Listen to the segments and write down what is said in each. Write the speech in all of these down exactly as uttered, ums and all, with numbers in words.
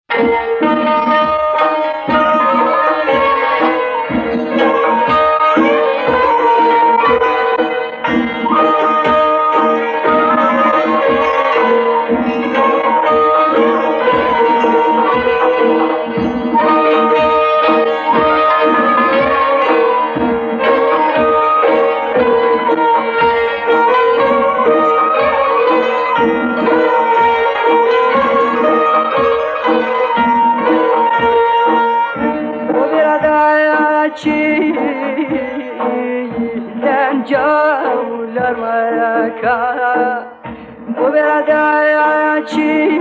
جولر مكا وبرداياتي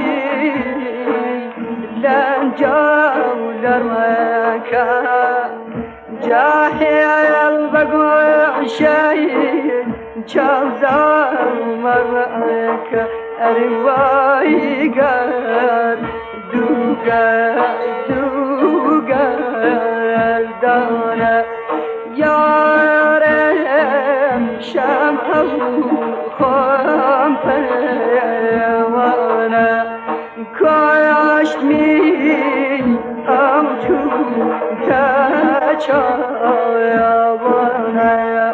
لن جولر مكا جاهل بقوع شيء جوزر مرمكا أرواي قال دوغا دوغا دانا شمعه خام پروانه کاش می امجو کچایوانه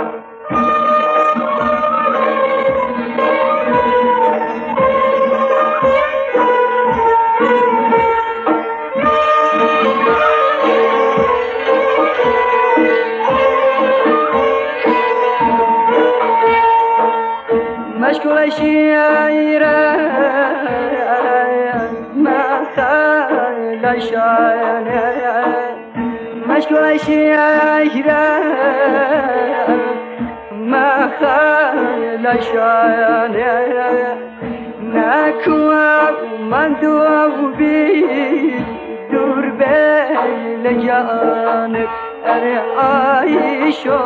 مشغول شيرة ما خال شاينة مشغول شيرة ما خال شاينة نكوا من دوبي دور بين جانب أري عايشو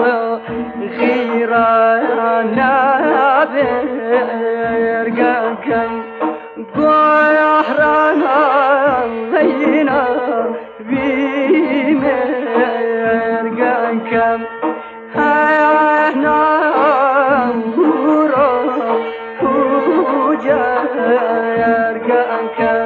خيرانا برقاكم قاحرانا لينا بمرقاكم هانا ورا وجارقاكم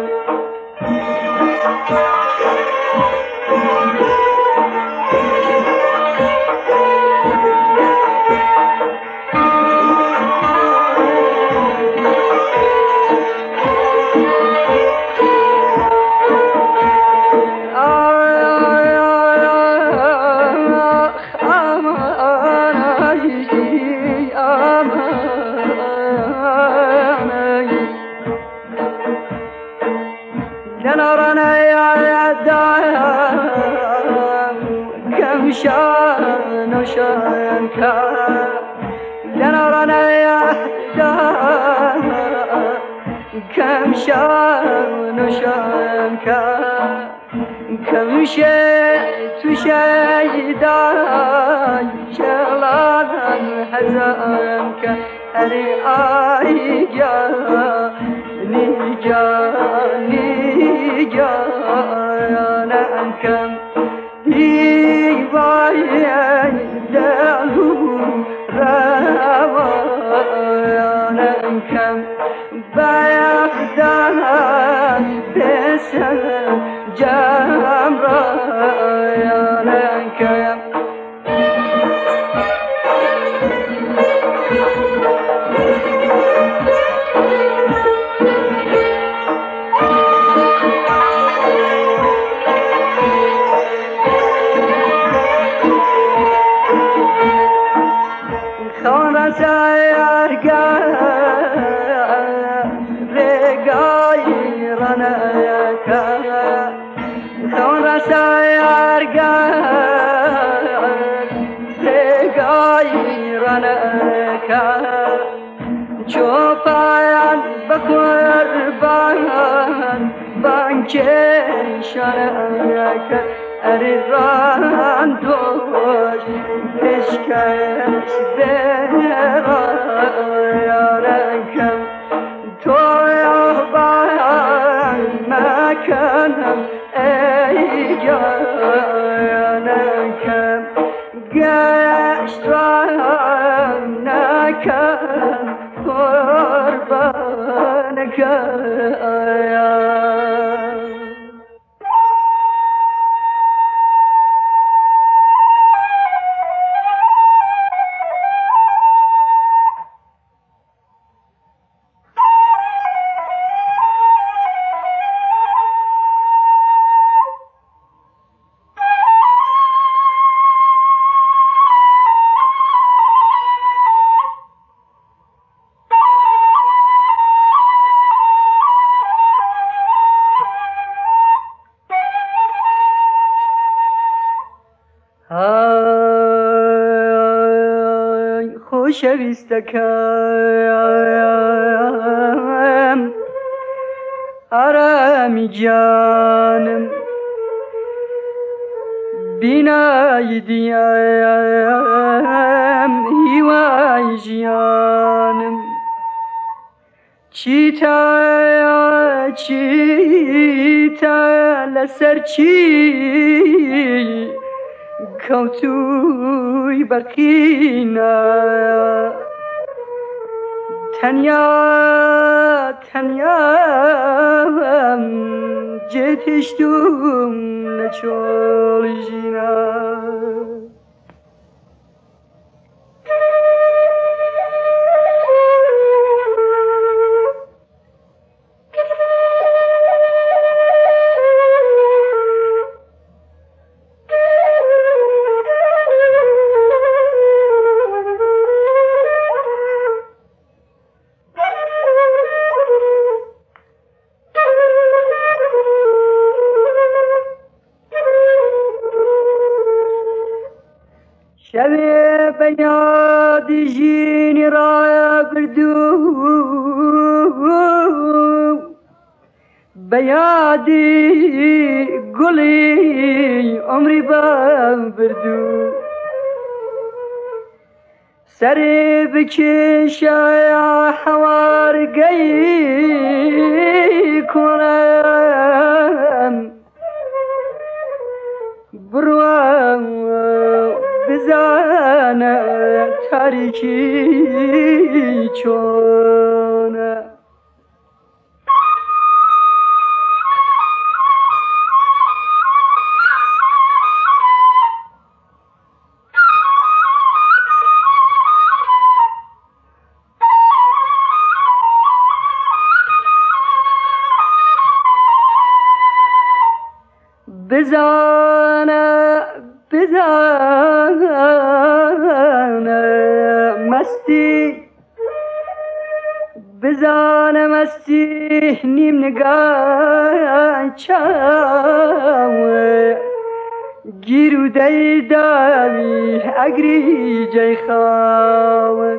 لنرانا يا دام كم شان وشانكا لنرانا يا دام كم شان وشانكا كم شيء تشيداي شلان حزانك هري آيجا نيجا نيجا نانكم يبايع دلو روا نانكم بايخدانا بسل جمرا نانكم خانه سيرقى رقاي رنايكا خانه سيرقى رقاي رنايكا شوفان بقربان بانكشانيكا أريران دوش بشكش براياركم تويبان مكانم أيجانكم قشترانكم قربانك خۆشەویستەکەم ئارامی جانم بینایی دیام هیوای ژیانم چیتە چیتە لەسەر چی کەوتووی بەقینە تەنیا تەنیا جێتیشتوم لە چۆڵی ژینە شەوێ بە یادی ژینی ڕابردوو بە یادی گوڵی عمری بەم بردوو سەرێ بکێشە حەوارگەی کوڕم بڕوە بزانە تاریکی چۆنە بزانە بزانە مستی بزانە مستی نیم نگاه چاوە گیر و دەیداوی ئەگری جەی خاوە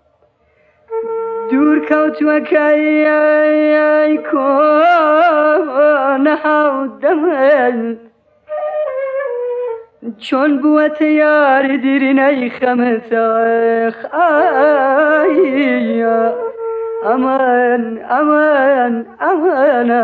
دوور کەوتووەکەی کۆنە هاودەمەن چۆن بووەتە یاری دیرینەی خەمەتەخ ئایە ئەمان ئەمان ئەمانە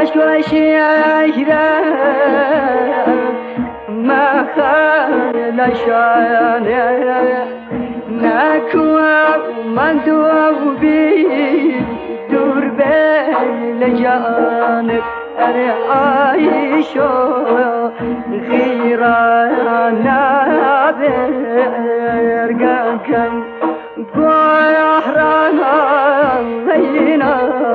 شهره ما خال شانه نكوا من دو بی دور بین جانب اره عایشو خیرانا برگم کن بحرانا لینا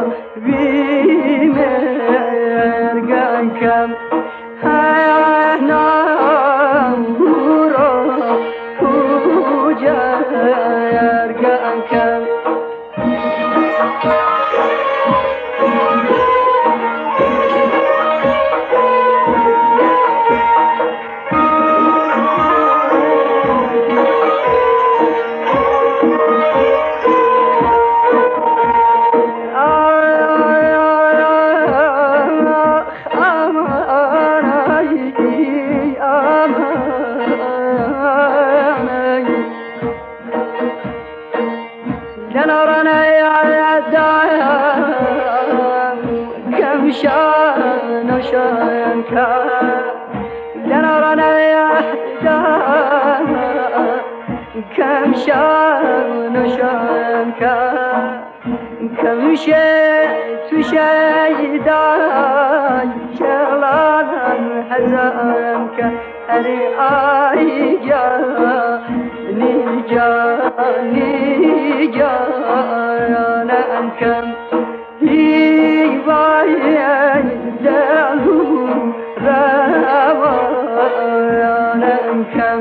بیمرگم کن هانا برو kujargan kan شان شان لنرانا يحدى كم شان شان كم شيء تشيدا شلالا حزانك أري آيجا نيجا نيجا أنا أنكم Hibayen rawanan kam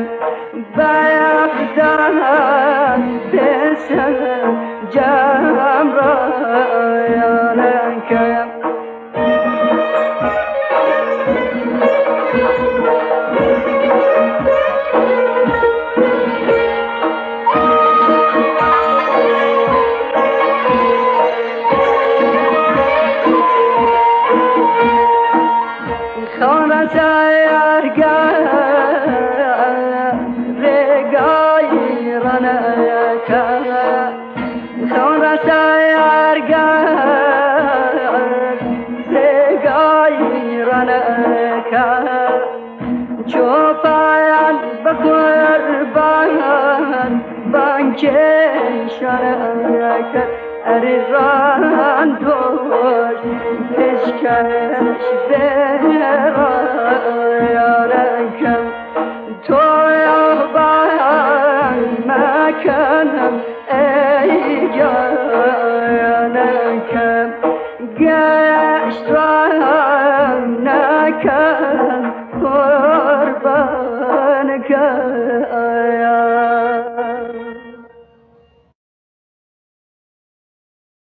bayakdan desen jamrayanan kam Çopan bakırban banke şarak eriran dost peşkeş bera